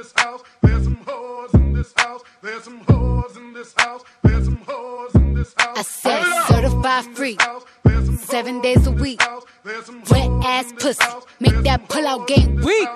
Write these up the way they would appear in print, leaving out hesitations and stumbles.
this house. There's some whores in this house. There's some whores in this house. There's some whores in this house. I said certified free, 7 days a week. Wet ass pussy, make that pull out game weak.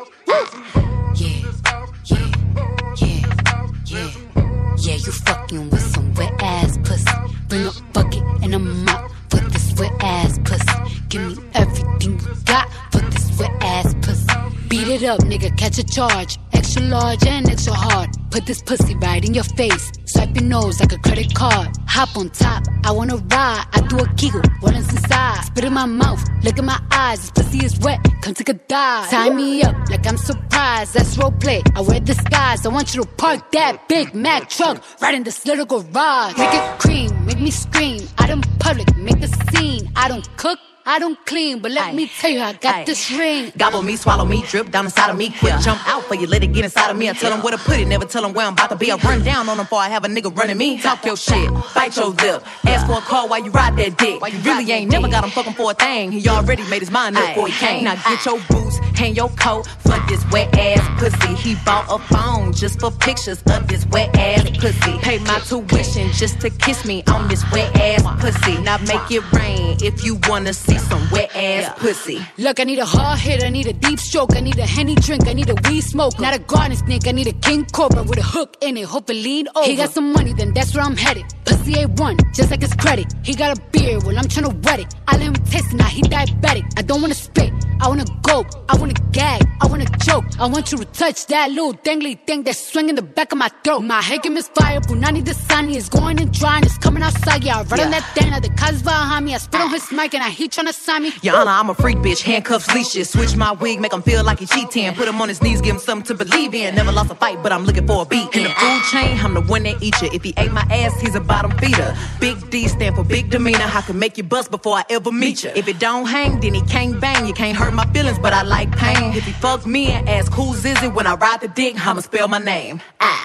Yeah, you fucking with some wet ass pussy. Bring a bucket and a mop for this wet ass pussy. Give me everything you got for this wet ass pussy. Beat it up, nigga, catch a charge. Extra large and extra hard. Put this pussy right in your face. Swipe your nose like a credit card. Hop on top, I wanna ride. I do a kegel, what is inside? Spit in my mouth, look in my eyes. This pussy is wet, come take a dive. Tie me up like I'm surprised, that's roleplay. I wear disguise, I want you to park that Big Mac truck right in this little garage. Make it cream, make me scream. Out in public, make a scene. I don't cook, I don't clean, but let me tell you, I got this ring. Gobble me, swallow me, drip down inside of me. Quick jump out for you, let it get inside of me. I tell them where to put it, never tell them where I'm about to be. I run down on them before I have a nigga running me. Talk your shit, bite your lip. Ask for a call while you ride that dick. You really ain't never got him fucking for a thing. He already made his mind up before he came. Now get your boots, hang your coat for this wet ass pussy. He bought a phone just for pictures of this wet ass pussy. Pay my tuition just to kiss me on this wet ass pussy. Now make it rain if you wanna see some wet ass pussy. Look, I need a hard hit, I need a deep stroke, I need a Henny drink, I need a weed smoke. Not a garden snake, I need a king cobra with a hook in it, hope it lean over. He got some money, then that's where I'm headed. Pussy A1, just like his credit. He got a beard, well I'm tryna wet it. I let him taste it, now he diabetic. I don't wanna spit, I wanna go, I wanna gag, I wanna choke. I want you to touch that little dangly thing that's swinging the back of my throat. My head can misfire, Punani the sunny is going and drying, it's coming outside. Yeah, I run on that thing, now the cuz behind me. I spit on his mic and he tryna sign me. Your Honor, I'm a freak bitch, handcuffs, leashes. Switch my wig, make him feel like he cheating. Put him on his knees, give him something to believe in. Never lost a fight, but I'm looking for a beat. In the food chain, I'm the one that eat you. If he ate my ass, he's a bottom feeder. Big D stand for big demeanor. I can make you bust before I ever meet you. If it don't hang, then he can't bang. You can't hurt my feelings, but I like pain. If he fucks me and asks who's is it when I ride the dick, I'ma spell my name.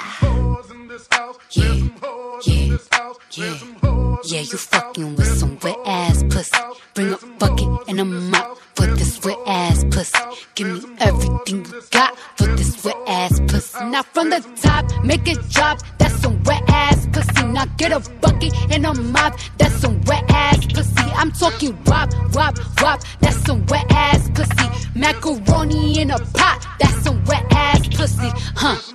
Yeah, you fucking with some wet ass pussy. Bring a bucket and a mop for this wet ass pussy. Give me everything you got for this wet ass pussy. Now from the top, make it drop. That's some wet ass pussy. Now get a bucket and a mop. That's some wet ass pussy. I'm talking wop, wop, wop. That's some wet ass pussy. Macaroni in a pot. That's some wet ass pussy. Huh?